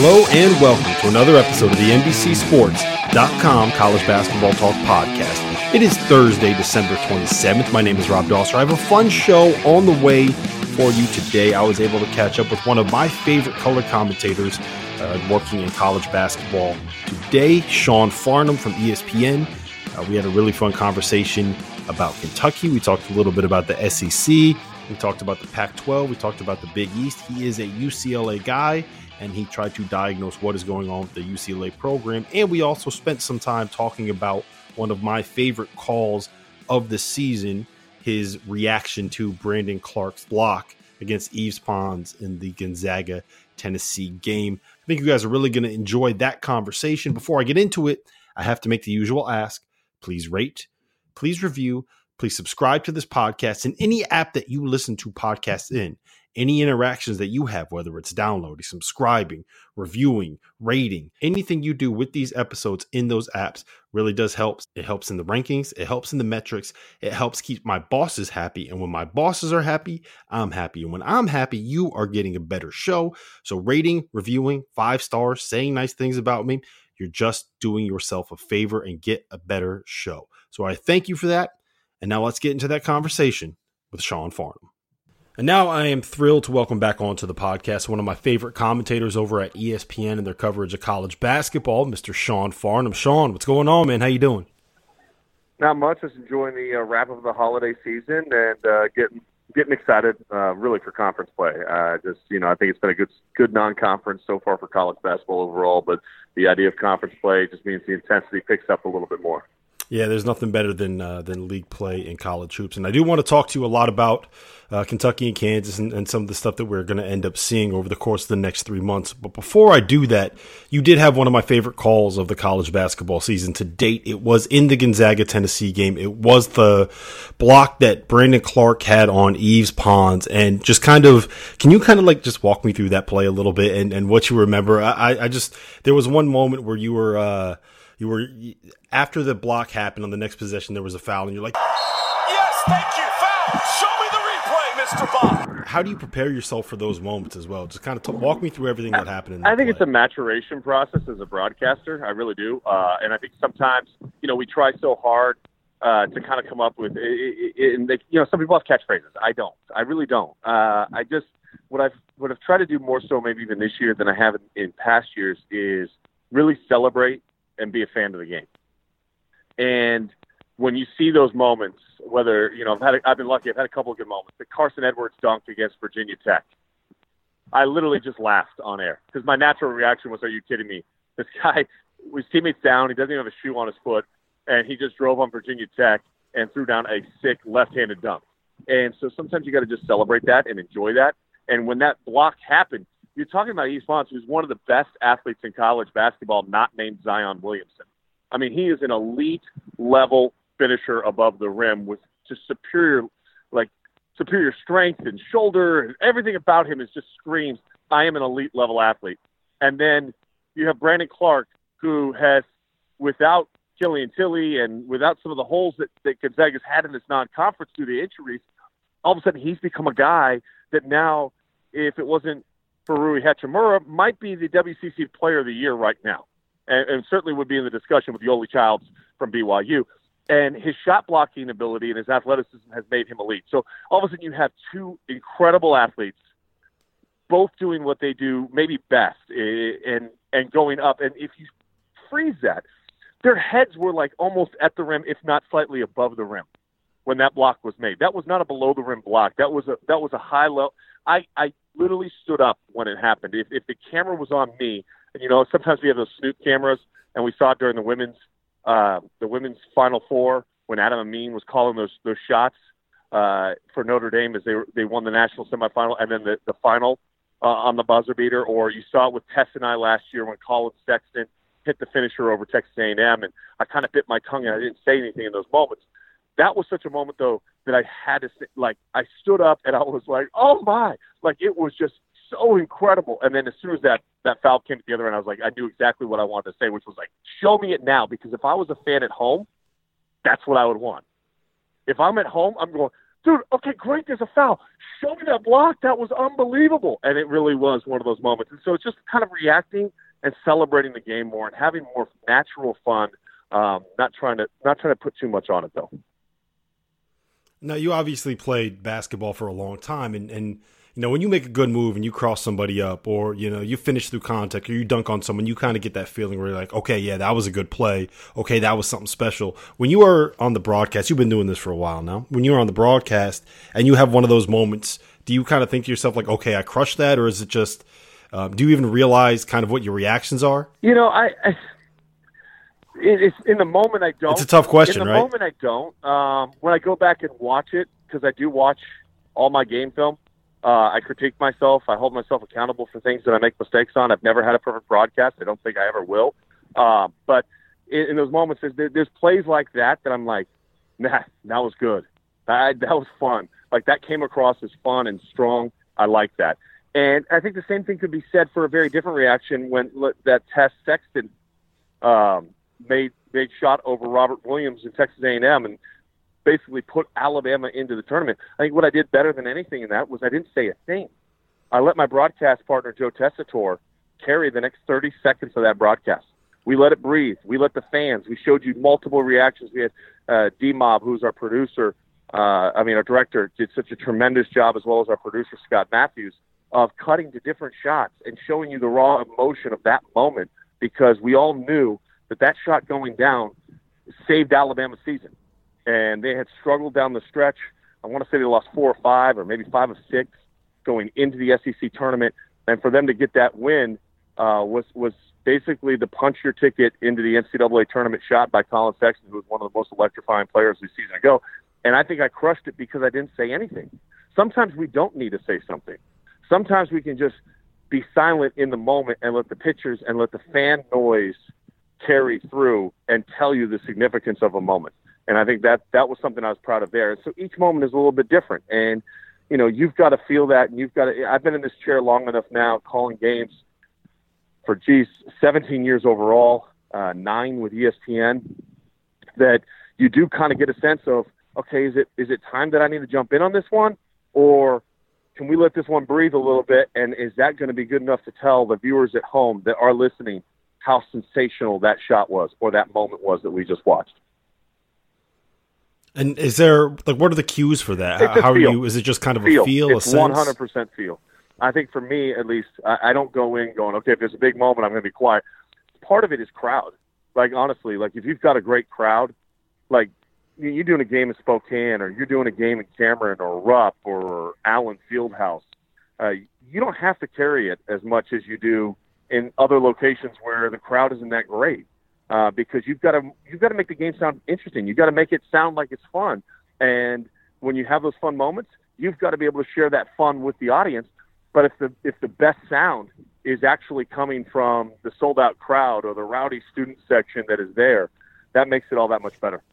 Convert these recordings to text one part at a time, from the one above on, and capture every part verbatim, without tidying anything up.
Hello and welcome to another episode of the N B C Sports dot com College Basketball Talk Podcast. It is Thursday, December twenty-seventh. My name is Rob Dawser. I have a fun show on the way for you today. I was able to catch up with one of my favorite color commentators uh, working in college basketball today, Sean Farnham from E S P N. Uh, we had a really fun conversation about Kentucky. We talked a little bit about the S E C. We talked about the Pac twelve. We talked about the Big East. He is a U C L A guy, and he tried to diagnose what is going on with the U C L A program. And we also spent some time talking about one of my favorite calls of the season, his reaction to Brandon Clarke's block against Yves Pons in the Gonzaga Tennessee game. I think you guys are really going to enjoy that conversation. Before I get into it, I have to make the usual ask. Please rate, please review, please subscribe to this podcast in any app that you listen to podcasts in. Any interactions that you have, whether it's downloading, subscribing, reviewing, rating, anything you do with these episodes in those apps really does help. It helps in the rankings. It helps in the metrics. It helps keep my bosses happy. And when my bosses are happy, I'm happy. And when I'm happy, you are getting a better show. So rating, reviewing, five stars, saying nice things about me, you're just doing yourself a favor and get a better show. So I thank you for that. And now let's get into that conversation with Sean Farnham. And now I am thrilled to welcome back onto the podcast one of my favorite commentators over at E S P N and their coverage of college basketball, Mister Sean Farnham. Sean, what's going on, man? How you doing? Not much. Just enjoying the uh, wrap of the holiday season and uh, getting getting excited, uh, really, for conference play. Uh, just you know, I think it's been a good good non-conference so far for college basketball overall. But the idea of conference play just means the intensity picks up a little bit more. Yeah, there's nothing better than uh, than league play in college hoops. And I do want to talk to you a lot about uh, Kentucky and Kansas and, and some of the stuff that we're going to end up seeing over the course of the next three months. But before I do that, you did have one of my favorite calls of the college basketball season to date. It was in the Gonzaga-Tennessee game. It was the block that Brandon Clarke had on Yves Pons. And just kind of, can you kind of like just walk me through that play a little bit and, and what you remember? I, I just, there was one moment where you were, uh, You were after the block happened on the next possession, there was a foul, and you're like, "Yes, thank you, foul. Show me the replay, Mister Bob." How do you prepare yourself for those moments as well? Just kind of t- walk me through everything that happened in that I think play. It's a maturation process as a broadcaster. I really do, uh, and I think sometimes you know we try so hard uh, to kind of come up with, and they, you know, some people have catchphrases. I don't. I really don't. Uh, I just what I've what I've tried to do more so maybe even this year than I have in, in past years is really celebrate and be a fan of the game. And when you see those moments, whether, you know, I've had, a, I've been lucky, I've had a couple of good moments. The Carson Edwards dunk against Virginia Tech. I literally just laughed on air because my natural reaction was, are you kidding me? This guy, his teammate's down, he doesn't even have a shoe on his foot, and he just drove on Virginia Tech and threw down a sick left-handed dunk. And so sometimes you got to just celebrate that and enjoy that. And when that block happened, you're talking about Yves Pons, who's one of the best athletes in college basketball, not named Zion Williamson. I mean, he is an elite-level finisher above the rim with just superior, like, superior strength and shoulder, and everything about him is just screams, I am an elite-level athlete. And then you have Brandon Clarke, who has, without Killian Tilly and without some of the holes that, that Gonzaga's had in this non-conference due to injuries, all of a sudden he's become a guy that now, if it wasn't for Rui Hachimura, might be the W C C Player of the Year right now, and, and certainly would be in the discussion with Yoli Childs from B Y U. And his shot blocking ability and his athleticism has made him elite. So all of a sudden you have two incredible athletes, both doing what they do maybe best, and and going up. And if you freeze that, their heads were like almost at the rim, if not slightly above the rim, when that block was made. That was not a below the rim block. That was a that was a high level. I, I literally stood up when it happened. If, if the camera was on me, and you know, sometimes we have those Snoop cameras, and we saw it during the women's uh, the women's Final Four when Adam Amin was calling those those shots uh, for Notre Dame as they they won the national semifinal, and then the the final uh, on the buzzer beater. Or you saw it with Tess and I last year when Colin Sexton hit the finisher over Texas A and M, and I kind of bit my tongue and I didn't say anything in those moments. That was such a moment, though, that I had to say, like, I stood up and I was like, oh, my. Like, it was just so incredible. And then as soon as that, that foul came together, and I was like, I knew exactly what I wanted to say, which was like, show me it now. Because if I was a fan at home, that's what I would want. If I'm at home, I'm going, dude, okay, great, there's a foul. Show me that block. That was unbelievable. And it really was one of those moments. And so it's just kind of reacting and celebrating the game more and having more natural fun, um, not trying to not trying to put too much on it, though. Now, you obviously played basketball for a long time, and, and you know, when you make a good move and you cross somebody up, or, you know, you finish through contact or you dunk on someone, you kind of get that feeling where you're like, okay, yeah, that was a good play. Okay, that was something special. When you are on the broadcast, you've been doing this for a while now. When you're on the broadcast and you have one of those moments, do you kind of think to yourself like, okay, I crushed that? Or is it just, um, do you even realize kind of what your reactions are? You know, I, I it's in the moment I don't. It's a tough question, in the right? moment I don't. Um, when I go back and watch it, because I do watch all my game film, Uh, I critique myself. I hold myself accountable for things that I make mistakes on. I've never had a perfect broadcast. I don't think I ever will. Uh, but in, in those moments, there's, there's plays like that that I'm like, nah, that was good. That, that was fun. Like, that came across as fun and strong. I like that. And I think the same thing could be said for a very different reaction when that Tess Sexton um, made made shot over Robert Williams in Texas A and M and basically put Alabama into the tournament. I think what I did better than anything in that was I didn't say a thing. I let my broadcast partner, Joe Tessitore, carry the next thirty seconds of that broadcast. We let it breathe. We let the fans. We showed you multiple reactions. We had uh, D-Mob, who's our producer, uh, I mean, our director, did such a tremendous job, as well as our producer, Scott Matthews, of cutting to different shots and showing you the raw emotion of that moment, because we all knew that that shot going down saved Alabama's season. And they had struggled down the stretch. I want to say they lost four or five or maybe five or six going into the S E C tournament. And for them to get that win uh, was was basically the punch your ticket into the N C double A tournament shot by Colin Sexton, who was one of the most electrifying players this season ago. And I think I crushed it because I didn't say anything. Sometimes we don't need to say something. Sometimes we can just be silent in the moment and let the pitchers and let the fan noise carry through and tell you the significance of a moment. And I think that that was something I was proud of there. And so each moment is a little bit different. And, you know, you've got to feel that. And you've got to, I've been in this chair long enough now calling games for, geez, seventeen years overall, uh, nine with E S P N, that you do kind of get a sense of, okay, is it is it time that I need to jump in on this one? Or can we let this one breathe a little bit? And is that going to be good enough to tell the viewers at home that are listening how sensational that shot was or that moment was that we just watched? And is there, like, what are the cues for that? It's How are feel. you, is it just kind of feel. a feel, it's a sense? one hundred percent feel. I think for me, at least, I, I don't go in going, okay, if there's a big moment, I'm going to be quiet. Part of it is crowd. Like, honestly, like, if you've got a great crowd, like, you're doing a game in Spokane or you're doing a game in Cameron or Rupp or Allen Fieldhouse, uh, you don't have to carry it as much as you do in other locations where the crowd isn't that great. Uh, because you've got to you've got to make the game sound interesting. You've got to make it sound like it's fun. And when you have those fun moments, you've got to be able to share that fun with the audience. But if the if the best sound is actually coming from the sold out crowd or the rowdy student section that is there, that makes it all that much better.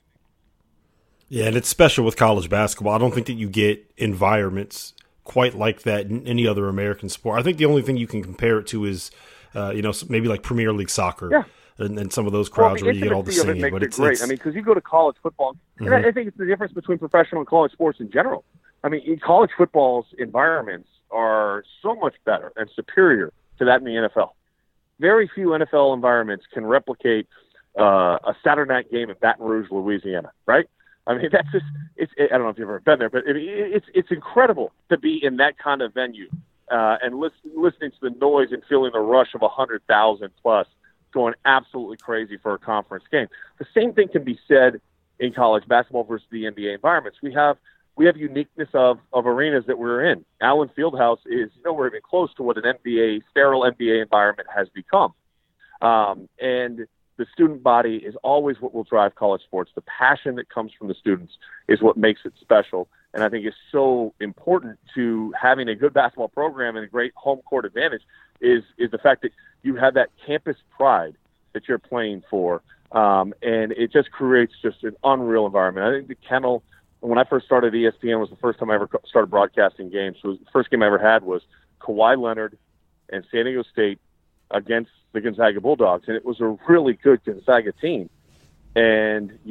Yeah, and it's special with college basketball. I don't think that you get environments quite like that in any other American sport. I think the only thing you can compare it to is, uh, you know, maybe like Premier League soccer. Yeah. And, and some of those crowds well, where you get all the singing. It but it it's great. It's, I mean, because you go to college football, mm-hmm. and I, I think it's the difference between professional and college sports in general. I mean, in college football's environments are so much better and superior to that in the N F L. Very few N F L environments can replicate uh, a Saturday night game in Baton Rouge, Louisiana, right? I mean, that's just, it's, I don't know if you've ever been there, but it, it's it's incredible to be in that kind of venue uh, and listen, listening to the noise and feeling the rush of one hundred thousand plus going absolutely crazy for a conference game. The same thing can be said in college basketball versus the N B A environments. We have we have uniqueness of, of arenas that we're in. Allen Fieldhouse is nowhere even close to what an N B A, sterile N B A environment has become. Um, and the student body is always what will drive college sports. The passion that comes from the students is what makes it special. And I think it's so important to having a good basketball program and a great home court advantage is, is the fact that you have that campus pride that you're playing for. Um, and it just creates just an unreal environment. I think the Kennel, when I first started at E S P N, was the first time I ever started broadcasting games. So the first game I ever had was Kawhi Leonard and San Diego State against the Gonzaga Bulldogs. And it was a really good Gonzaga team. And yet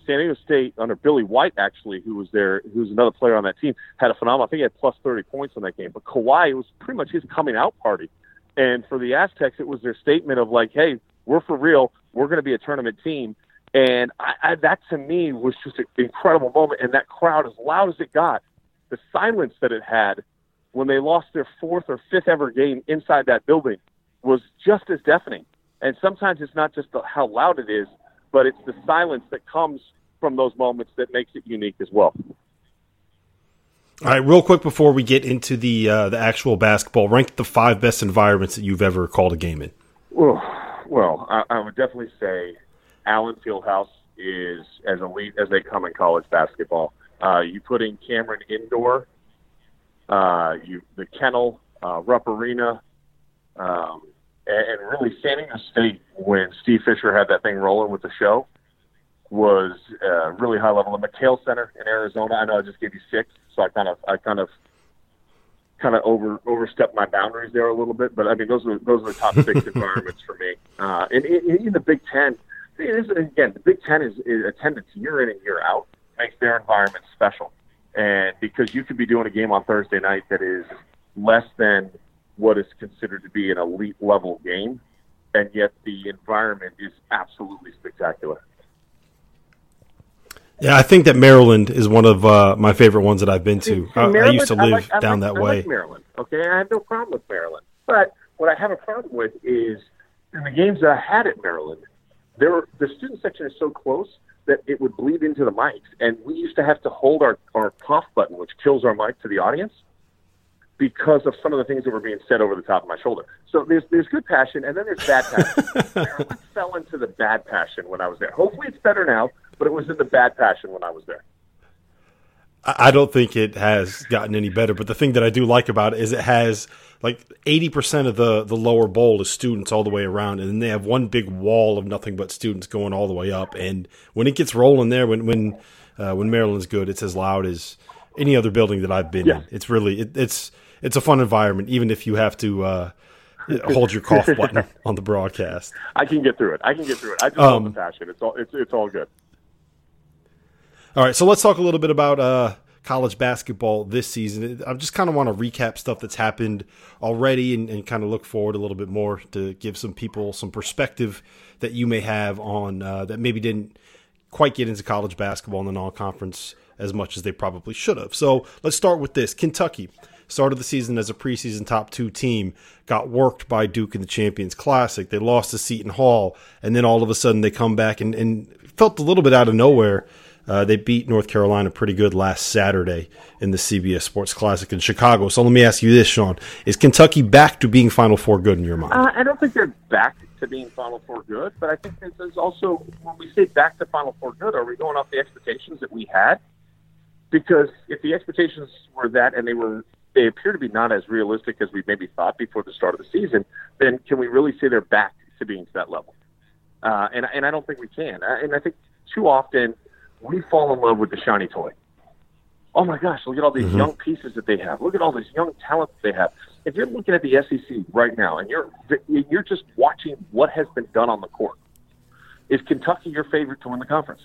San Diego State, under Billy White, actually, who was there, who was another player on that team, had a phenomenal, I think he had plus thirty points in that game. But Kawhi, it was pretty much his coming out party. And for the Aztecs, it was their statement of like, hey, we're for real. We're going to be a tournament team. And I, I, that, to me, was just an incredible moment. And that crowd, as loud as it got, the silence that it had when they lost their fourth or fifth ever game inside that building was just as deafening. And sometimes it's not just the, how loud it is, but it's the silence that comes from those moments that makes it unique as well. All right, real quick before we get into the uh, the actual basketball, rank the five best environments that you've ever called a game in. Well, well I, I would definitely say Allen Fieldhouse is as elite as they come in college basketball. Uh, you put in Cameron Indoor, uh, you the Kennel, uh, Rupp Arena, um, and, and really San Diego State, when Steve Fisher had that thing rolling with the show, was uh, really high level. The McHale Center in Arizona, I know I just gave you six, so I kind of I kind of kind of over overstepped my boundaries there a little bit. But I mean, those are those are the top six environments for me. Uh, and in, in the Big Ten, it is, again, the Big Ten is, is attendance year in and year out makes their environment special. And because you could be doing a game on Thursday night that is less than what is considered to be an elite level game, and yet the environment is absolutely spectacular. Yeah, I think that Maryland is one of uh, my favorite ones that I've been to. See, see, I, I used to live I like, I down like, that I way. like Maryland, okay? I have no problem with Maryland. But what I have a problem with is in the games that I had at Maryland, there were, the student section is so close that it would bleed into the mics. And we used to have to hold our, our cough button, which kills our mic, to the audience because of some of the things that were being said over the top of my shoulder. So there's there's good passion, and then there's bad passion. Maryland fell into the bad passion when I was there. Hopefully it's better now, but it was in the bad passion when I was there. I don't think it has gotten any better, but the thing that I do like about it is it has like eighty percent of the, the lower bowl is students all the way around, and then they have one big wall of nothing but students going all the way up. And when it gets rolling there, when when uh, when Maryland's good, it's as loud as any other building that I've been yeah. in. It's really it, it's it's a fun environment, even if you have to uh, hold your cough button on the broadcast. I can get through it. I can get through it. I just um, love the passion. It's all it's it's all good. All right, so let's talk a little bit about uh, college basketball this season. I just kind of want to recap stuff that's happened already and, and kind of look forward a little bit more to give some people some perspective that you may have on uh, that maybe didn't quite get into college basketball in the non-conference as much as they probably should have. So let's start with this. Kentucky started the season as a preseason top two team, got worked by Duke in the Champions Classic. They lost to Seton Hall, and then all of a sudden they come back and, and felt a little bit out of nowhere. Uh, they beat North Carolina pretty good last Saturday in the C B S Sports Classic in Chicago. So let me ask you this, Sean. Is Kentucky back to being Final Four good in your mind? Uh, I don't think they're back to being Final Four good, but I think there's also, when we say back to Final Four good, are we going off the expectations that we had? Because if the expectations were that and they were they appear to be not as realistic as we maybe thought before the start of the season, then can we really say they're back to being to that level? Uh, and, and I don't think we can. And I think too often we fall in love with the shiny toy. Oh my gosh, look at all these mm-hmm. young pieces that they have. Look at all this young talent that they have. If you're looking at the S E C right now and you're you're just watching what has been done on the court, is Kentucky your favorite to win the conference?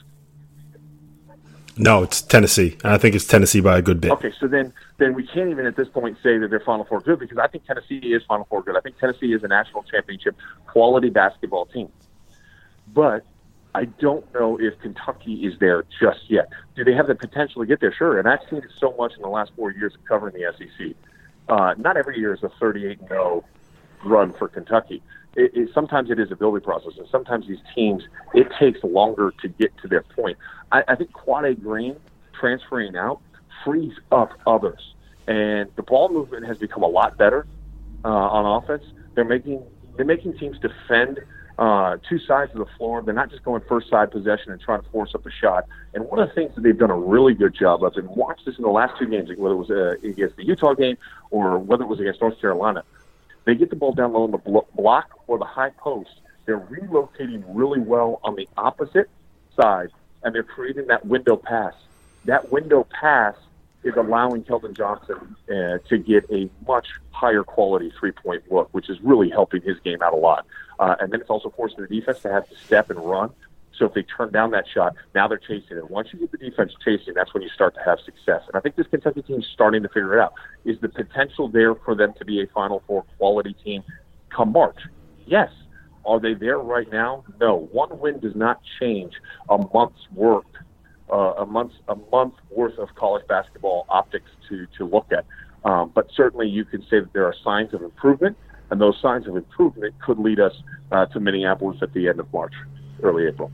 No, it's Tennessee. I think it's Tennessee by a good bit. Okay, so then then we can't even at this point say that they're Final Four good, because I think Tennessee is Final Four good. I think Tennessee is a national championship quality basketball team. But I don't know if Kentucky is there just yet. Do they have the potential to get there? Sure, and I've seen it so much in the last four years of covering the S E C. Uh, not every year is a thirty-eight and oh run for Kentucky. It, it, sometimes it is a building process, and sometimes these teams, it takes longer to get to their point. I, I think Quade Green transferring out frees up others, and the ball movement has become a lot better uh, on offense. They're making they're making teams defend uh, two sides of the floor. They're not just going first side possession and trying to force up a shot. And one of the things that they've done a really good job of, and watched this in the last two games, whether it was uh, against the Utah game or whether it was against North Carolina, they get the ball down low in the block or the high post. They're relocating really well on the opposite side, and they're creating that window pass. That window pass is allowing Keldon Johnson uh, to get a much higher quality three-point look, which is really helping his game out a lot. Uh, and then it's also forcing the defense to have to step and run. So if they turn down that shot, now they're chasing it. Once you get the defense chasing, that's when you start to have success. And I think this Kentucky team is starting to figure it out. Is the potential there for them to be a Final Four quality team come March? Yes. Are they there right now? No. One win does not change a month's work, uh, a month's a month worth of college basketball optics to to look at. Um, but certainly, you can say that there are signs of improvement, and those signs of improvement could lead us uh, to Minneapolis at the end of March, early April.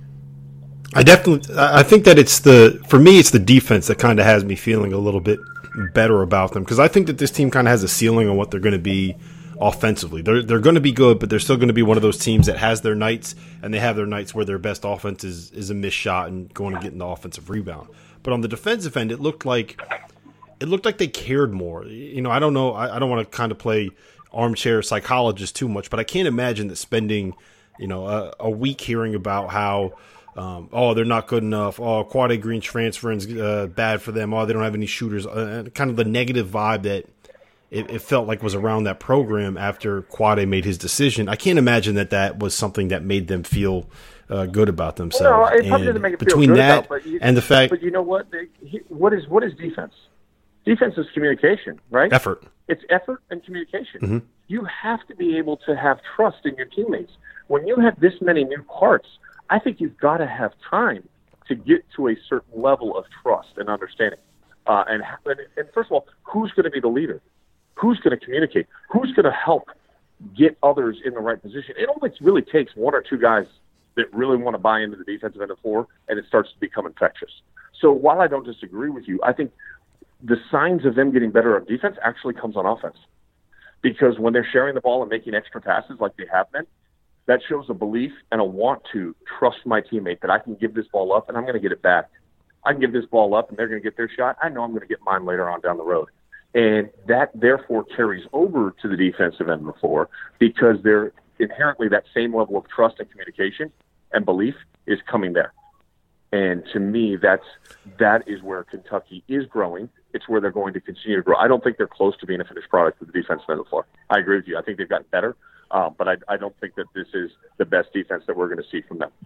I definitely, I think that it's the, for me, it's the defense that kind of has me feeling a little bit better about them, because I think that this team kind of has a ceiling on what they're going to be offensively. They're they're going to be good, but they're still going to be one of those teams that has their nights, and they have their nights where their best offense is, is a missed shot and going and getting the offensive rebound. But on the defensive end, it looked like it looked like they cared more. You know, I don't know, I, I don't want to kind of play armchair psychologist too much, but I can't imagine that spending, you know, a, a week hearing about how Um, oh, they're not good enough. Oh, Quade Green transferring's uh, bad for them. Oh, they don't have any shooters. Uh, kind of the negative vibe that it, it felt like was around that program after Quade made his decision. I can't imagine that that was something that made them feel uh, good about themselves. No, it probably doesn't make it feel between good that about, but you, and the fact, but you know what? They, he, what is what is defense? Defense is communication, right? Effort. It's effort and communication. Mm-hmm. You have to be able to have trust in your teammates. When you have this many new parts, I think you've got to have time to get to a certain level of trust and understanding. Uh, and, and first of all, who's going to be the leader? Who's going to communicate? Who's going to help get others in the right position? It only really takes one or two guys that really want to buy into the defensive end of the floor, and it starts to become infectious. So while I don't disagree with you, I think the signs of them getting better on defense actually comes on offense. Because when they're sharing the ball and making extra passes like they have been, that shows a belief and a want to trust my teammate that I can give this ball up and I'm going to get it back. I can give this ball up and they're going to get their shot. I know I'm going to get mine later on down the road. And that therefore carries over to the defensive end of the floor because they're inherently that same level of trust and communication and belief is coming there. And to me, that's, that is where Kentucky is growing. It's where they're going to continue to grow. I don't think they're close to being a finished product of the defensive end of the floor. I agree with you. I think they've gotten better. Um, but I, I don't think that this is the best defense that we're going to see from them.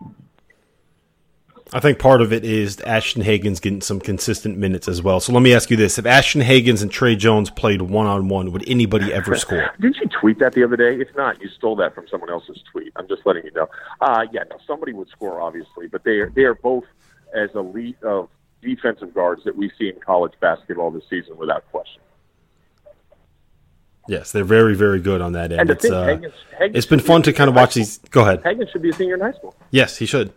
I think part of it is Ashton Hagans getting some consistent minutes as well. So let me ask you this. If Ashton Hagans and Trey Jones played one-on-one, would anybody ever score? Didn't you tweet that the other day? If not, you stole that from someone else's tweet. I'm just letting you know. Uh, yeah, no, somebody would score, obviously. But they are, they are both as elite of defensive guards that we see in college basketball this season without question. Yes, they're very, very good on that end. And the it's thing, uh, Hagans, Hagans it's been fun to kind of watch these. Go ahead. Hagans should be a senior in high school. Yes, he should.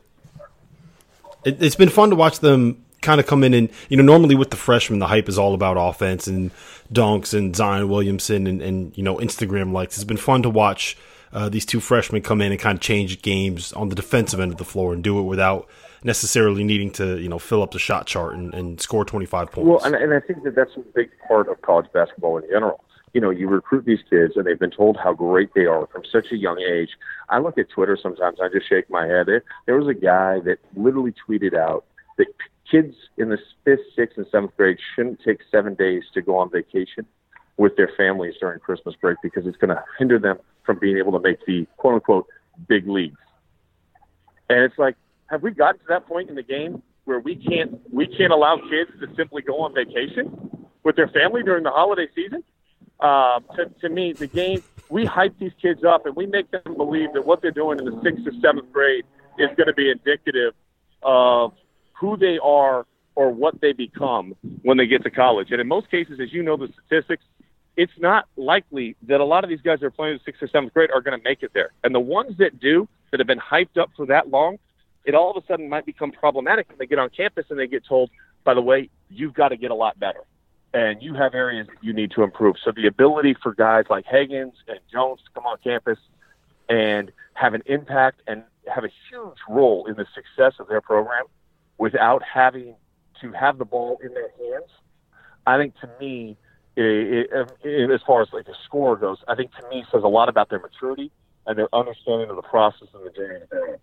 It, it's been fun to watch them kind of come in and, you know, normally with the freshmen, the hype is all about offense and dunks and Zion Williamson and, and you know, Instagram likes. It's been fun to watch uh, these two freshmen come in and kind of change games on the defensive end of the floor and do it without necessarily needing to, you know, fill up the shot chart and, and score twenty-five points. Well, and, and I think that that's a big part of college basketball in general. You know, you recruit these kids, and they've been told how great they are from such a young age. I look at Twitter sometimes, I just shake my head. There, there was a guy that literally tweeted out that kids in the fifth, sixth, and seventh grade shouldn't take seven days to go on vacation with their families during Christmas break because it's going to hinder them from being able to make the quote-unquote big leagues. And it's like, have we gotten to that point in the game where we can't we can't allow kids to simply go on vacation with their family during the holiday season? Uh, to, to me, the game, we hype these kids up and we make them believe that what they're doing in the sixth or seventh grade is going to be indicative of who they are or what they become when they get to college. And in most cases, as you know the statistics, it's not likely that a lot of these guys that are playing in the sixth or seventh grade are going to make it there. And the ones that do, that have been hyped up for that long, it all of a sudden might become problematic when they get on campus and they get told, by the way, you've got to get a lot better. And you have areas that you need to improve. So the ability for guys like Hagans and Jones to come on campus and have an impact and have a huge role in the success of their program without having to have the ball in their hands, I think to me, it, it, it, as far as like the score goes, I think to me says a lot about their maturity and their understanding of the process and the journey that they're in.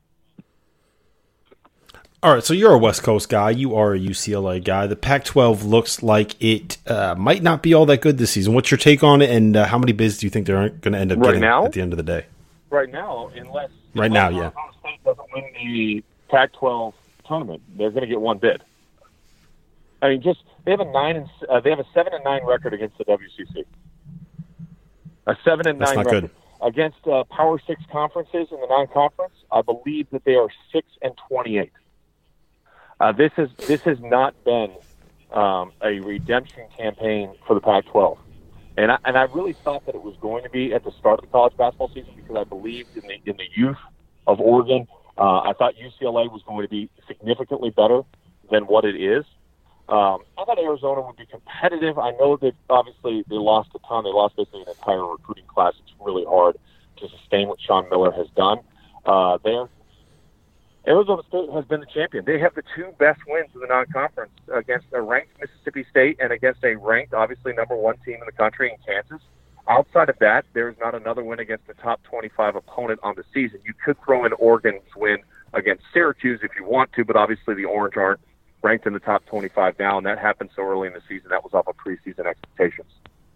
All right, so you're a West Coast guy. You are a U C L A guy. The Pac twelve looks like it uh, might not be all that good this season. What's your take on it, and uh, how many bids do you think they're going to end up right getting now? at the end of the day? Right now, unless right unless now, yeah, Arizona State doesn't win the Pac twelve tournament, they're going to get one bid. I mean, just they have a nine and uh, they have a seven and nine record against the W C C. A seven and That's nine not record good. against uh, Power Six conferences in the non-conference. I believe that they are six and twenty-eight. Uh, this is this has not been um, a redemption campaign for the Pac twelve, and I, and I really thought that it was going to be at the start of the college basketball season because I believed in the in the youth of Oregon. Uh, I thought U C L A was going to be significantly better than what it is. Um, I thought Arizona would be competitive. I know that obviously they lost a ton. They lost basically an entire recruiting class. It's really hard to sustain what Sean Miller has done uh, there. Arizona State has been the champion. They have the two best wins in the non-conference against a ranked Mississippi State and against a ranked, obviously, number one team in the country in Kansas. Outside of that, there's not another win against a top twenty-five opponent on the season. You could throw in Oregon's win against Syracuse if you want to, but obviously the Orange aren't ranked in the top twenty-five now, and that happened so early in the season. That was off of preseason expectations.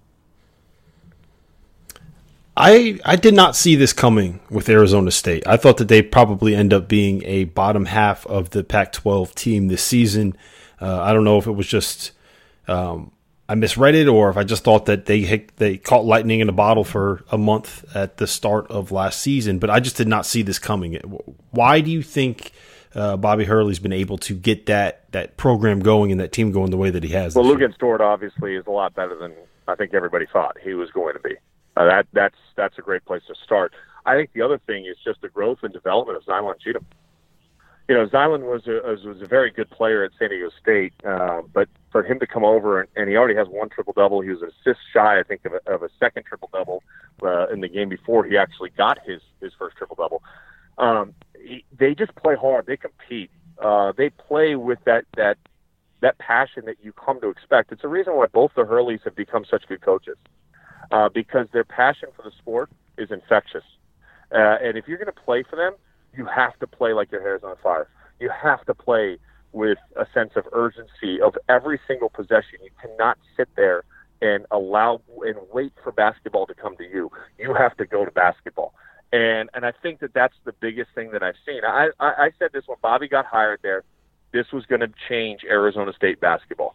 I I did not see this coming with Arizona State. I thought that they'd probably end up being a bottom half of the Pac twelve team this season. Uh, I don't know if it was just um, I misread it or if I just thought that they had, they caught lightning in a bottle for a month at the start of last season, but I just did not see this coming. Why do you think uh, Bobby Hurley's been able to get that, that program going and that team going the way that he has? Well, Lugan Stewart obviously is a lot better than I think everybody thought he was going to be. Uh, that that's that's a great place to start. I think the other thing is just the growth and development of Zylan Cheatham. You know, Zylan was a was a very good player at San Diego State, uh, but for him to come over and, and he already has one triple double. He was an assist shy, I think, of a, of a second triple double uh, in the game before he actually got his his first triple double. Um, he, they just play hard. They compete. Uh, they play with that that that passion that you come to expect. It's a reason why both the Hurleys have become such good coaches. Uh, because their passion for the sport is infectious. Uh, and if you're going to play for them, you have to play like your hair is on fire. You have to play with a sense of urgency of every single possession. You cannot sit there and allow and wait for basketball to come to you. You have to go to basketball. And and I think that that's the biggest thing that I've seen. I, I, I said this when Bobby got hired there, this was going to change Arizona State basketball.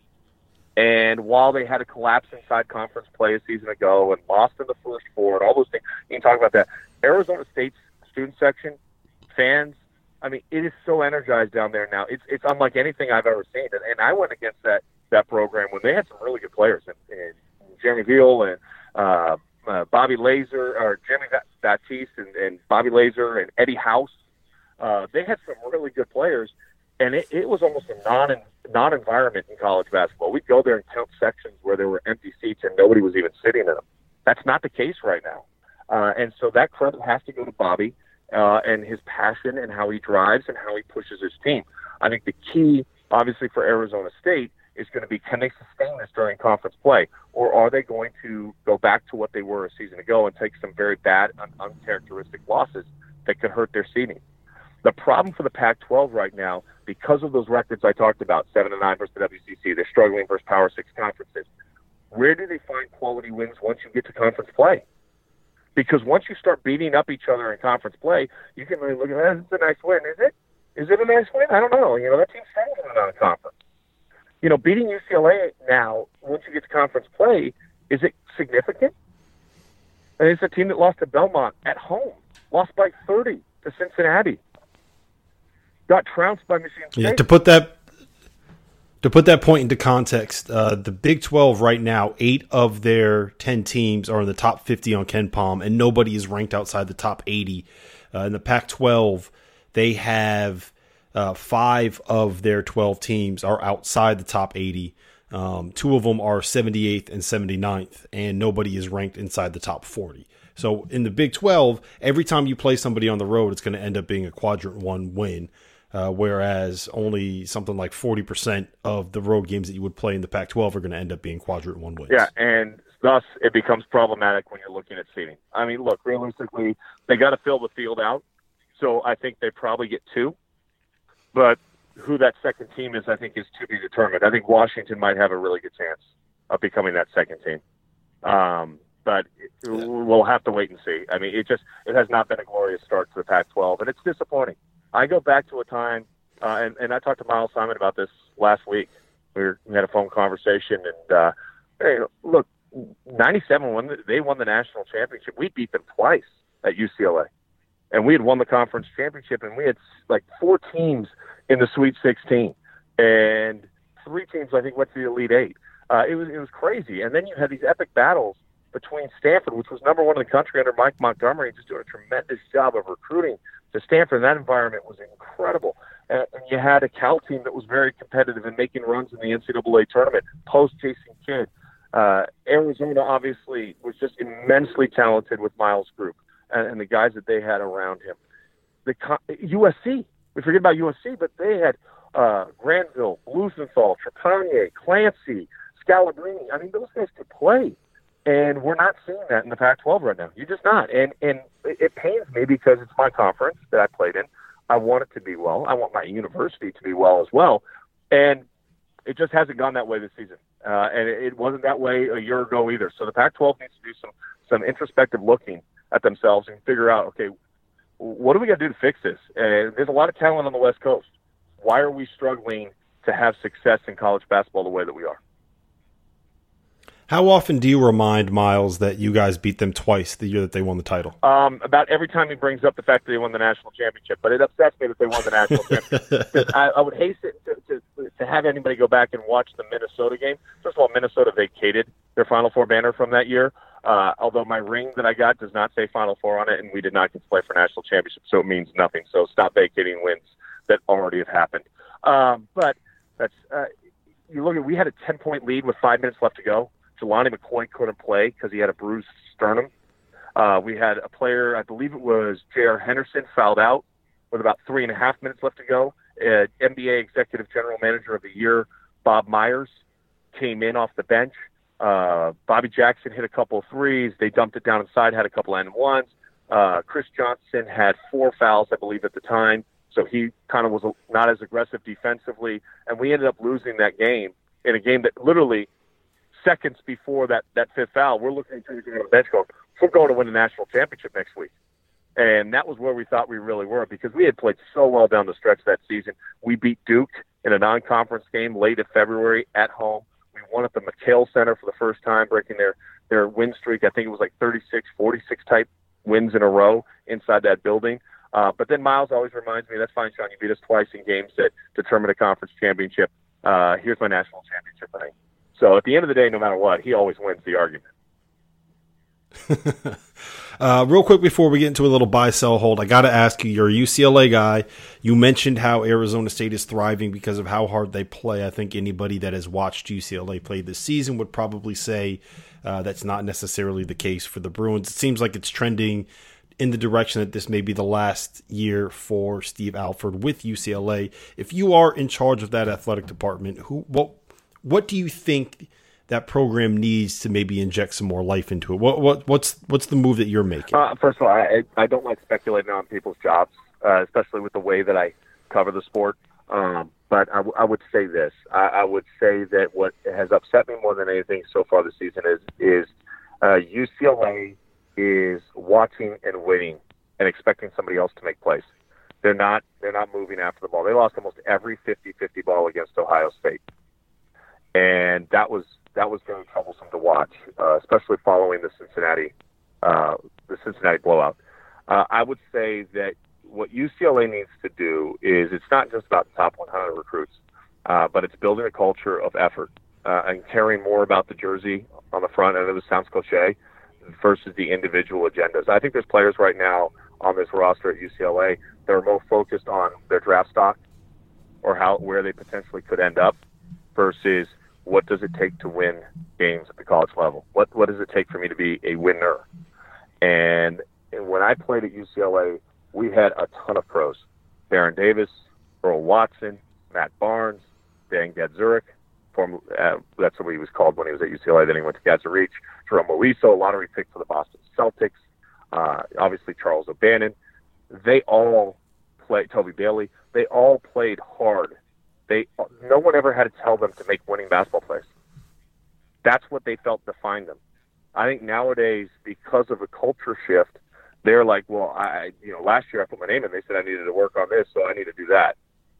And while they had a collapse inside conference play a season ago and lost in the first four and all those things, you can talk about that. Arizona State's student section, fans, I mean, it is so energized down there now. It's it's unlike anything I've ever seen. And, and I went against that that program when they had some really good players, and, and Jeremy Veal and uh, uh, Bobby Laser, or Jeremy Baptiste and, and Bobby Laser and Eddie House. Uh, they had some really good players, and it, it was almost a non non-environment in college basketball. We'd go there and count sections where there were empty seats and nobody was even sitting in them. That's not the case right now. Uh, and so that credit has to go to Bobby uh, and his passion and how he drives and how he pushes his team. I think the key, obviously, for Arizona State is going to be, can they sustain this during conference play? Or are they going to go back to what they were a season ago and take some very bad, un- uncharacteristic losses that could hurt their seeding? The problem for the Pac twelve right now, because of those records I talked about, seven and nine versus the W C C, they're struggling versus Power Six conferences. Where do they find quality wins once you get to conference play? Because once you start beating up each other in conference play, you can really look at that. It's a nice win, is it? Is it a nice win? I don't know. You know, that team's struggling in a conference. You know, beating U C L A now, once you get to conference play, is it significant? And it's a team that lost to Belmont at home, lost by thirty to Cincinnati. Got trounced by Michigan State. Yeah, to put that to put that point into context, uh, the Big twelve right now, eight of their ten teams are in the top fifty on KenPom, and nobody is ranked outside the top eighty. Uh, in the Pac twelve, they have uh, five of their twelve teams are outside the top eighty. Um, two of them are seventy-eighth and seventy-ninth, and nobody is ranked inside the top forty. So in the Big twelve, every time you play somebody on the road, it's going to end up being a quadrant one win. Uh, whereas only something like forty percent of the road games that you would play in the Pac twelve are going to end up being quadrant one wins. Yeah, and thus it becomes problematic when you're looking at seeding. I mean, look, realistically, they got to fill the field out, so I think they probably get two. But who that second team is, I think, is to be determined. I think Washington might have a really good chance of becoming that second team. Um, but it, we'll have to wait and see. I mean, it just it has not been a glorious start to the Pac twelve, and it's disappointing. I go back to a time Uh, and, and I talked to Miles Simon about this last week. We, were, we had a phone conversation, and uh, hey, look, ninety-seven, when they won the national championship, we beat them twice at U C L A. And we had won the conference championship, and we had like four teams in the Sweet sixteen. And three teams, I think, went to the Elite Eight. Uh, it was it was crazy. And then you had these epic battles between Stanford, which was number one in the country under Mike Montgomery, just doing a tremendous job of recruiting to Stanford. And that environment was incredible. And, and you had a Cal team that was very competitive and making runs in the N C double A tournament, post Jason Kidd. Uh, Arizona, obviously, was just immensely talented with Miles' group and, and the guys that they had around him. The U S C, we forget about U S C, but they had uh, Granville, Blumenthal, Trepanier, Clancy, Scalabrini. I mean, those guys could play. And we're not seeing that in the Pac twelve right now. You're just not. And and it pains me because it's my conference that I played in. I want it to be well. I want my university to be well as well. And it just hasn't gone that way this season. Uh, and it, it wasn't that way a year ago either. So the Pac twelve needs to do some, some introspective looking at themselves and figure out, okay, what do we got to do to fix this? And there's a lot of talent on the West Coast. Why are we struggling to have success in college basketball the way that we are? How often do you remind Miles that you guys beat them twice the year that they won the title? Um, about every time he brings up the fact that they won the national championship, but it upsets me that they won the national championship. I, I would hasten to, to, to have anybody go back and watch the Minnesota game. First of all, Minnesota vacated their Final Four banner from that year, uh, although my ring that I got does not say Final Four on it, and we did not get to play for national championship, so it means nothing. So stop vacating wins that already have happened. Um, but that's uh, you look at, we had a ten-point lead with five minutes left to go. Jelani McCoy couldn't play because he had a bruised sternum. Uh, we had a player, I believe it was J R Henderson, fouled out with about three and a half minutes left to go. Uh, N B A Executive General Manager of the Year, Bob Myers, came in off the bench. Uh, Bobby Jackson hit a couple of threes. They dumped it down inside, had a couple and ones. Uh, Chris Johnson had four fouls, I believe, at the time. So he kind of was not as aggressive defensively. And we ended up losing that game in a game that literally – seconds before that, that fifth foul, we're looking at each other on the bench going, we're going to win the national championship next week. And that was where we thought we really were because we had played so well down the stretch that season. We beat Duke in a non-conference game late in February at home. We won at the McHale Center for the first time, breaking their, their win streak. I think it was like thirty-six, forty-six type wins in a row inside that building. Uh, but then Miles always reminds me, that's fine, Sean, you beat us twice in games that determine a conference championship. Uh, here's my national championship ring. So at the end of the day, no matter what, he always wins the argument. uh, real quick before we get into a little buy-sell hold, I got to ask you, you're a U C L A guy. You mentioned how Arizona State is thriving because of how hard they play. I think anybody that has watched U C L A play this season would probably say uh, that's not necessarily the case for the Bruins. It seems like it's trending in the direction that this may be the last year for Steve Alford with U C L A. If you are in charge of that athletic department, who what What do you think that program needs to maybe inject some more life into it? What what what's what's the move that you're making? Uh, first of all, I, I don't like speculating on people's jobs, uh, especially with the way that I cover the sport. Um, but I, w- I would say this: I, I would say that what has upset me more than anything so far this season is is uh, U C L A is watching and waiting and expecting somebody else to make plays. They're not they're not moving after the ball. They lost almost every fifty-fifty ball against Ohio State. And that was that was very troublesome to watch, uh, especially following the Cincinnati uh, the Cincinnati blowout. Uh, I would say that what U C L A needs to do is it's not just about the top one hundred recruits, uh, but it's building a culture of effort uh, and caring more about the jersey on the front. I know this sounds cliche, versus the individual agendas. I think there's players right now on this roster at U C L A that are more focused on their draft stock or how where they potentially could end up versus what does it take to win games at the college level? What what does it take for me to be a winner? And, and when I played at U C L A, we had a ton of pros. Baron Davis, Earl Watson, Matt Barnes, Dan Gadzuric, former, uh, that's what he was called when he was at U C L A. Then he went to Gadzuric. Jerome Moiso, a lottery pick for the Boston Celtics. Uh, obviously Charles O'Bannon. They all played, Toby Bailey, they all played hard. They, no one ever had to tell them to make winning basketball plays. That's what they felt defined them. I think nowadays, because of a culture shift, they're like, well, I, you know, last year I put my name in. They said I needed to work on this, so I need to do that.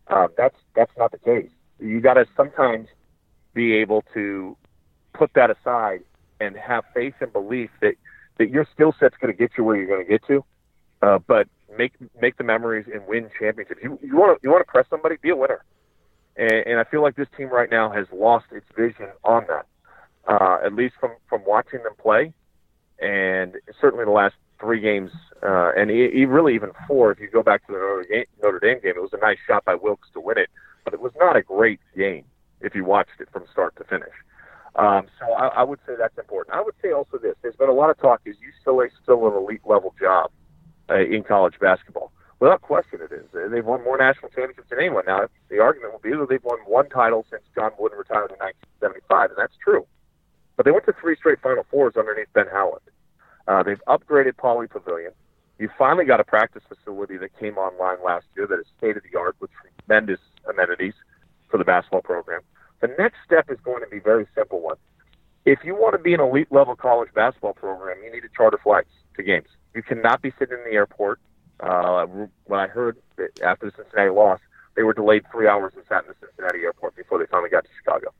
Um, that's that's not the case. You got to sometimes be able to put that aside and have faith and belief that, that your skill set's going to get you where you're going to get to, uh, but make make the memories and win championships. You you want to you want to press somebody, be a winner, and, and I feel like this team right now has lost its vision on that. Uh, at least from, from watching them play, and certainly the last three games, uh, and e- e- really even four. If you go back to the Notre, game, Notre Dame game, it was a nice shot by Wilkes to win it, but it was not a great game if you watched it from start to finish. Um, so I, I would say that's important. I would say also this: there's been a lot of talk. Is U C L A still an elite level job uh, in college basketball? Without question, it is. They've won more national championships than anyone. Now, the argument will be that they've won one title since John Wooden retired in nineteen seventy-five, and that's true. But they went to three straight Final Fours underneath Ben Howland. Uh, they've upgraded Pauley Pavilion. You finally got a practice facility that came online last year that is state-of-the-art with tremendous amenities for the basketball program. The next step is going to be a very simple one. If you want to be an elite-level college basketball program, you need to charter flights to games. You cannot be sitting in the airport. Uh, when I heard that after the Cincinnati loss, they were delayed three hours and sat in the Cincinnati airport before they finally got to Chicago.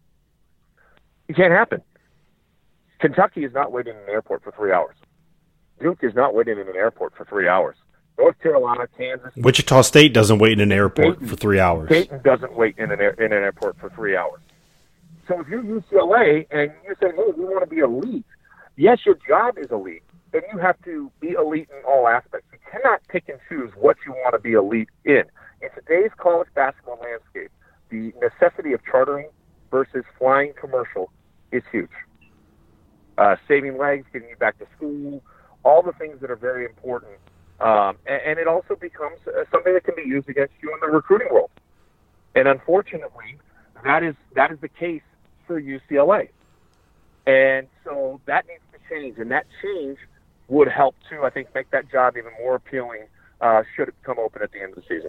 It can't happen. Kentucky is not waiting in an airport for three hours. Duke is not waiting in an airport for three hours. North Carolina, Kansas. Wichita State doesn't wait in an airport Dayton, for three hours. Dayton doesn't wait in an, air, in an airport for three hours. So if you're U C L A and you say, hey, we want to be elite, yes, your job is elite, then you have to be elite in all aspects. You cannot pick and choose what you want to be elite in. In today's college basketball landscape, the necessity of chartering versus flying commercial is huge. Uh, saving legs, getting you back to school, all the things that are very important. Um, and, and it also becomes uh, something that can be used against you in the recruiting world. And unfortunately, that is that is the case for U C L A. And so that needs to change. And that change would help, too, I think, make that job even more appealing uh, should it come open at the end of the season.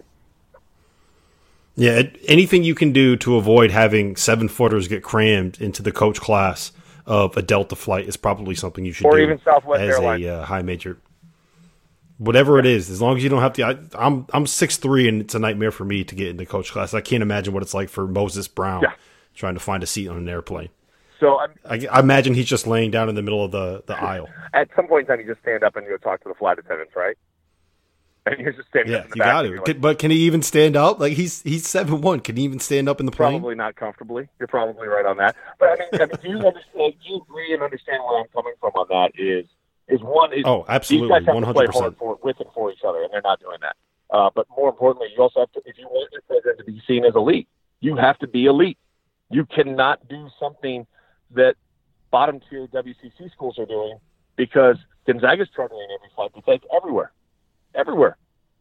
Yeah, anything you can do to avoid having seven-footers get crammed into the coach class of a Delta flight is probably something you should or do even Southwest as Airlines. a uh, high major. Whatever it is, as long as you don't have to. I, I'm I'm six three, and it's a nightmare for me to get into coach class. I can't imagine what it's like for Moses Brown yeah. trying to find a seat on an airplane. So I'm, I, I imagine he's just laying down in the middle of the, the aisle. At some point in time, you just stand up and you go talk to the flight attendants, right? And you're just standing Yeah, up in the you back. got to. Like, But can he even stand up? Like he's he's seven one. Can he even stand up in the plane? Probably not comfortably. You're probably right on that. But I mean, I mean do you understand? Do you agree and understand where I'm coming from on that? Is is one is oh, absolutely, these guys have one to hundred play percent hard for with and for each other, and they're not doing that. Uh, but more importantly, you also have to, if you want your program to be seen as elite, you have to be elite. You cannot do something that bottom tier W C C schools are doing because Gonzaga's chartering every flight to take everywhere, everywhere.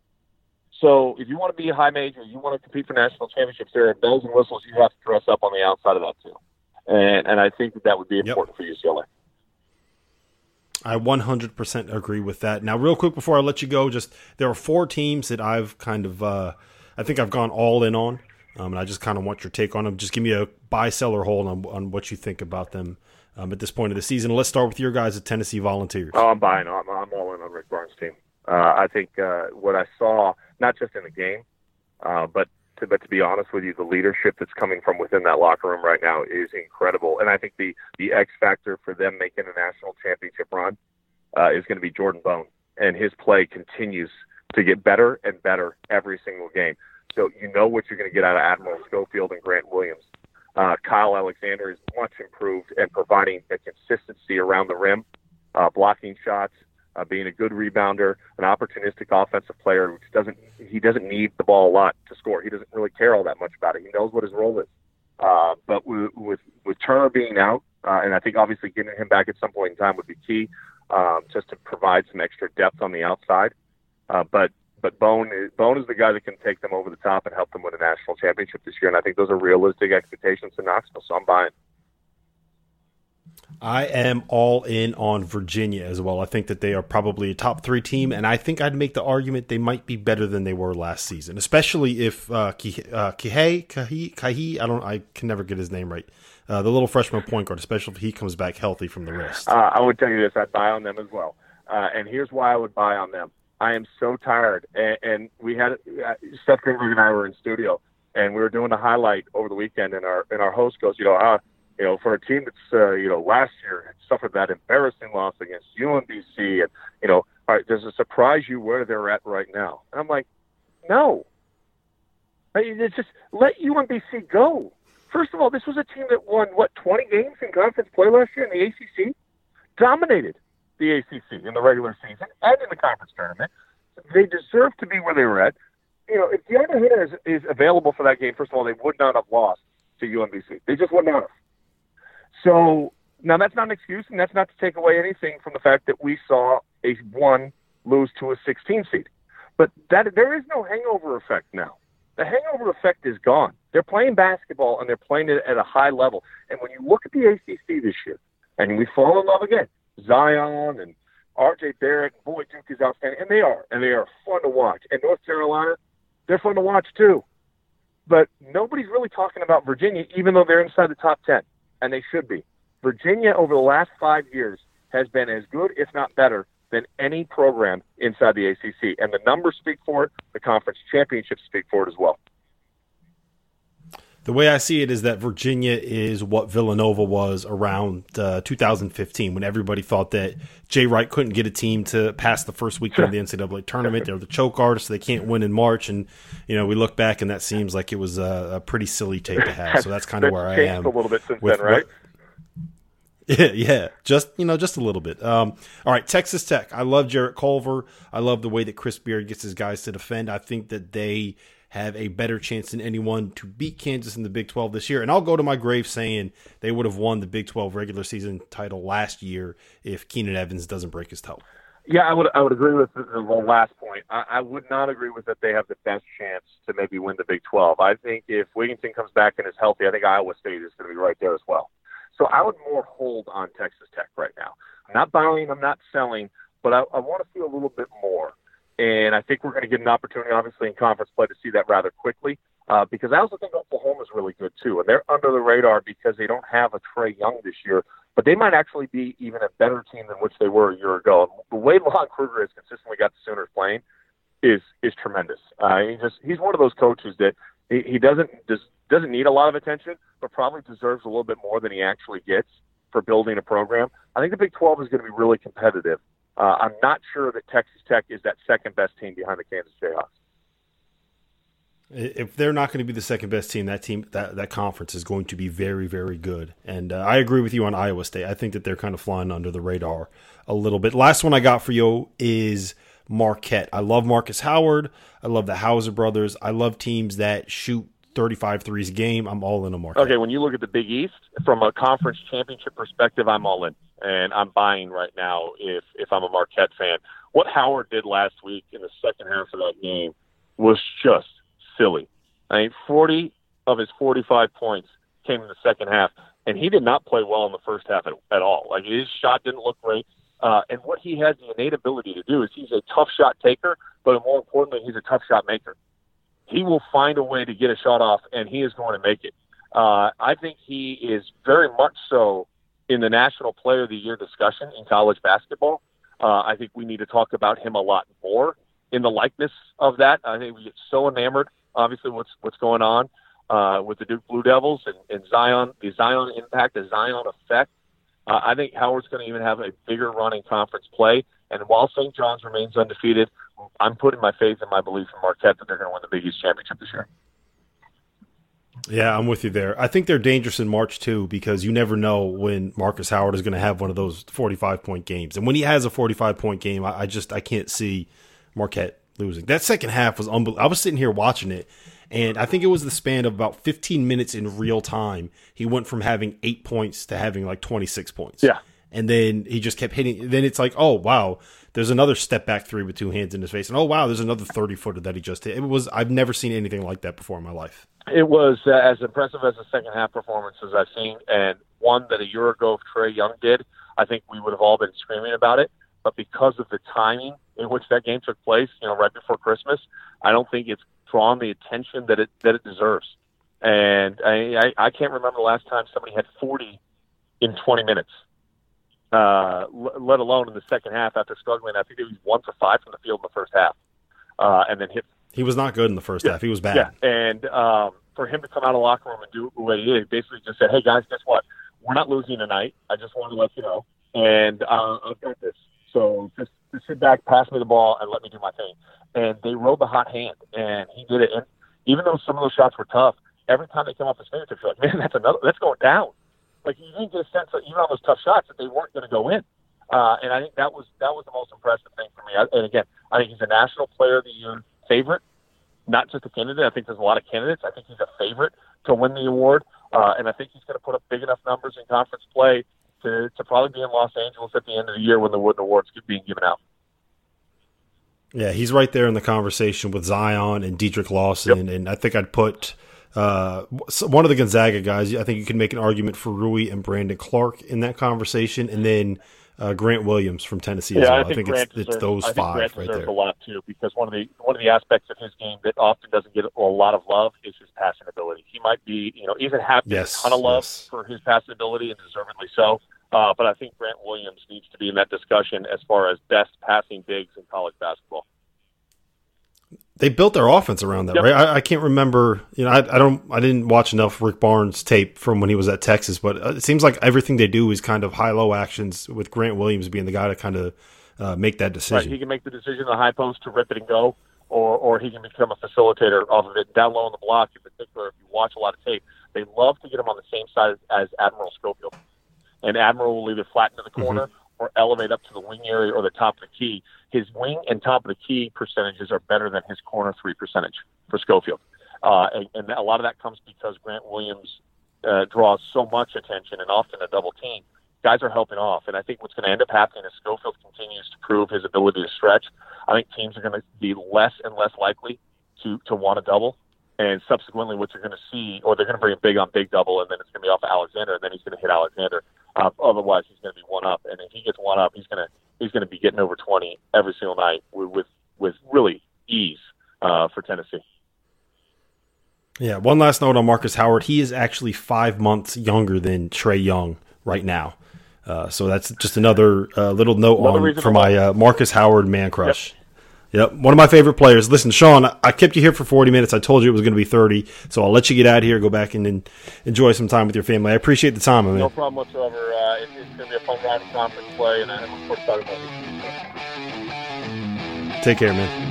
So if you want to be a high major, you want to compete for national championships, there are bells and whistles you have to dress up on the outside of that too. And and I think that that would be important yep. for U C L A. I one hundred percent agree with that. Now, real quick before I let you go, just there are four teams that I've kind of, uh, I think I've gone all in on, um, and I just kind of want your take on them. Just give me a buy, sell, or hold on, on what you think about them um, at this point of the season. Let's start with your guys at Tennessee Volunteers. Oh, I'm buying. I'm, I'm all in on Rick Barnes' team. Uh, I think uh, what I saw, not just in the game, uh, but to, but to be honest with you, the leadership that's coming from within that locker room right now is incredible. And I think the, the X factor for them making a national championship run uh, is going to be Jordan Bone. And his play continues to get better and better every single game. So you know what you're going to get out of Admiral Schofield and Grant Williams. Uh, Kyle Alexander is much improved and providing a consistency around the rim, uh, blocking shots, Uh, being a good rebounder, an opportunistic offensive player, which doesn't he doesn't need the ball a lot to score. He doesn't really care all that much about it. He knows what his role is. Uh, but with, with with Turner being out, uh, and I think obviously getting him back at some point in time would be key, um, just to provide some extra depth on the outside. Uh, but but Bone is, Bone is the guy that can take them over the top and help them win a national championship this year. And I think those are realistic expectations in Knoxville. So I'm buying. I am all in on Virginia as well. I think that they are probably a top three team, and I think I'd make the argument they might be better than they were last season, especially if uh, Kihei, uh, Kihei, Kihei, I don't, I can never get his name right. Uh, the little freshman point guard, especially if he comes back healthy from the wrist. Uh, I would tell you this: I'd buy on them as well, uh, and here's why I would buy on them. I am so tired, and, and we had uh, Seth Greenberg and I were in studio. and we were doing the highlight over the weekend, and our and our host goes, you know, uh, you know, for a team that's uh, you know last year had suffered that embarrassing loss against U M B C, and you know, all right, does it surprise you where they're at right now? And I'm like, no. I mean, it's just let U M B C go. First of all, this was a team that won what twenty games in conference play last year in the A C C, dominated the A C C in the regular season and in the conference tournament. They deserve to be where they were at. You know, if DeAndre Hunter is, is available for that game, first of all, they would not have lost to U M B C. They just would not have. So now that's not an excuse, and that's not to take away anything from the fact that we saw a one lose to a sixteen seed. But that there is no hangover effect now. The hangover effect is gone. They're playing basketball, and they're playing it at a high level. And when you look at the A C C this year, and we fall in love again, Zion and R J Barrett, and boy, Duke is outstanding, and they are, and they are fun to watch. And North Carolina, they're fun to watch too. But nobody's really talking about Virginia, even though they're inside the top ten, and they should be. Virginia, over the last five years, has been as good, if not better, than any program inside the A C C. And the numbers speak for it. The conference championships speak for it as well. The way I see it is that Virginia is what Villanova was around uh, two thousand fifteen, when everybody thought that Jay Wright couldn't get a team to pass the first weekend of the N C double A tournament. They're the choke artists. They can't win in March. And, you know, we look back and that seems like it was a, a pretty silly tape to have. So that's kind of where I am. A little bit since then, right? Yeah, yeah, just, you know, just a little bit. Um, all right, Texas Tech. I love Jarrett Culver. I love the way that Chris Beard gets his guys to defend. I think that they have a better chance than anyone to beat Kansas in the Big twelve this year. And I'll go to my grave saying they would have won the Big twelve regular season title last year if Keenan Evans doesn't break his toe. Yeah, I would I would agree with the, the last point. I, I would not agree with that they have the best chance to maybe win the Big twelve. I think if Wigginton comes back and is healthy, I think Iowa State is going to be right there as well. So I would more hold on Texas Tech right now. I'm not buying, I'm not selling, but I, I want to see a little bit more. And I think we're going to get an opportunity, obviously, in conference play to see that rather quickly, uh, because I also think Oklahoma's really good, too. And they're under the radar because they don't have a Trae Young this year, but they might actually be even a better team than which they were a year ago. The way Lon Kruger has consistently got the Sooners playing is is tremendous. Uh, he just he's one of those coaches that he, he doesn't just doesn't need a lot of attention, but probably deserves a little bit more than he actually gets for building a program. I think the Big twelve is going to be really competitive. Uh, I'm not sure that Texas Tech is that second best team behind the Kansas Jayhawks. If they're not going to be the second best team, that team that, that conference is going to be very, very good. And uh, I agree with you on Iowa State. I think that they're kind of flying under the radar a little bit. Last one I got for you is Marquette. I love Marcus Howard. I love the Hauser brothers. I love teams that shoot thirty-five threes a game. I'm all in on Marquette. Okay, when you look at the Big East, from a conference championship perspective, I'm all in. And I'm buying right now if, if I'm a Marquette fan. What Howard did last week in the second half of that game was just silly. I mean, forty of his forty-five points came in the second half, and he did not play well in the first half at, at all. Like, his shot didn't look great. Uh, and what he has the innate ability to do is he's a tough shot taker, but more importantly, he's a tough shot maker. He will find a way to get a shot off, and he is going to make it. Uh, I think he is very much so in the National Player of the Year discussion in college basketball. Uh, I think we need to talk about him a lot more in the likeness of that. I think we get so enamored, obviously, what's what's going on uh, with the Duke Blue Devils and, and Zion, the Zion impact, the Zion effect. Uh, I think Howard's going to even have a bigger run in conference play. And while Saint John's remains undefeated, I'm putting my faith and my belief in Marquette that they're going to win the Big East championship this year. Yeah, I'm with you there. I think they're dangerous in March, too, because you never know when Marcus Howard is going to have one of those forty-five point games. And when he has a forty-five point game, I, I just I can't see Marquette losing. That second half was unbelievable. I was sitting here watching it, and I think it was the span of about fifteen minutes in real time. He went from having eight points to having like twenty-six points. Yeah. And then he just kept hitting. Then it's like, oh, wow, there's another step back three with two hands in his face. And, oh, wow, there's another thirty-footer that he just hit. It was I've never seen anything like that before in my life. It was uh, as impressive as the second half performance as I've seen, and one that a year ago if Trae Young did, I think we would have all been screaming about it. But because of the timing in which that game took place, you know, right before Christmas, I don't think it's drawn the attention that it that it deserves. And I, I, I can't remember the last time somebody had forty in twenty minutes, uh, let alone in the second half after struggling. I think it was one for five from the field in the first half, uh, and then hit. He was not good in the first yeah, half. He was bad. Yeah, and um, for him to come out of the locker room and do what he did, he basically just said, hey, guys, guess what? We're not losing tonight. I just wanted to let you know. And uh, I've got this. So just, just sit back, pass me the ball, and let me do my thing. And they rode the hot hand, and he did it. And even though some of those shots were tough, every time they came off his fingertips, you're like, man, that's another, that's going down. Like, you didn't get a sense that even on those tough shots that they weren't going to go in. Uh, and I think that was that was the most impressive thing for me. I, and again, I think he's a National Player of the Year favorite, not just a candidate. I think there's a lot of candidates. I think he's a favorite to win the award, uh, and I think he's going to put up big enough numbers in conference play to, to probably be in Los Angeles at the end of the year when the Wooden Award's being given out. Yeah, he's right there in the conversation with Zion and Dedrick Lawson, yep. And I think I'd put uh, one of the Gonzaga guys. I think you can make an argument for Rui and Brandon Clark in that conversation, and then Uh, Grant Williams from Tennessee as yeah, well. I think, I think Grant it's, deserves, it's those I think five Grant right deserves there. a lot too, because one of the one of the aspects of his game that often doesn't get a lot of love is his passing ability. He might be, you know, he doesn't have yes, a ton of love yes. for his passing ability, and deservedly so. Uh, but I think Grant Williams needs to be in that discussion as far as best passing bigs in college basketball. They built their offense around that, yep. right? I, I can't remember. You know, I, I don't. I didn't watch enough Rick Barnes tape from when he was at Texas, but it seems like everything they do is kind of high-low actions, with Grant Williams being the guy to kind of uh, make that decision. Right. He can make the decision in the high post to rip it and go, or or he can become a facilitator off of it. Down low on the block, in particular, if you watch a lot of tape, they love to get him on the same side as, as Admiral Schofield, and Admiral will either flatten to the corner mm-hmm. or elevate up to the wing area or the top of the key. His wing and top of the key percentages are better than his corner three percentage for Schofield. Uh, and, and a lot of that comes because Grant Williams uh, draws so much attention and often a double team. Guys are helping off. And I think what's going to end up happening is Schofield continues to prove his ability to stretch. I think teams are going to be less and less likely to, to want to double. And subsequently what you're going to see, or they're going to bring a big on big double, and then it's going to be off of Alexander, and then he's going to hit Alexander. Uh, otherwise, he's going to be one up. And if he gets one up, he's going to he's going to be getting over twenty every single night with with, with really ease uh, for Tennessee. Yeah, one last note on Marcus Howard. He is actually five months younger than Trae Young right now. Uh, so that's just another uh, little note another on for my uh, Marcus Howard man crush. Yep. Yep, one of my favorite players. Listen, Sean, I kept you here for forty minutes. I told you it was going to be thirty, so I'll let you get out of here, go back and, and enjoy some time with your family. I appreciate the time, man. No problem whatsoever. Uh, it, it's going to be a fun ride of conference play, and I look forward to talking about it. Take care, man.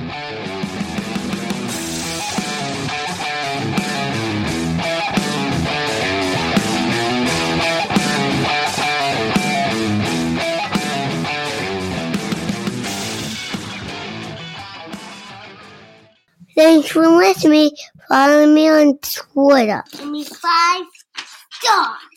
Thanks for listening. Follow me on Twitter. Give me five stars.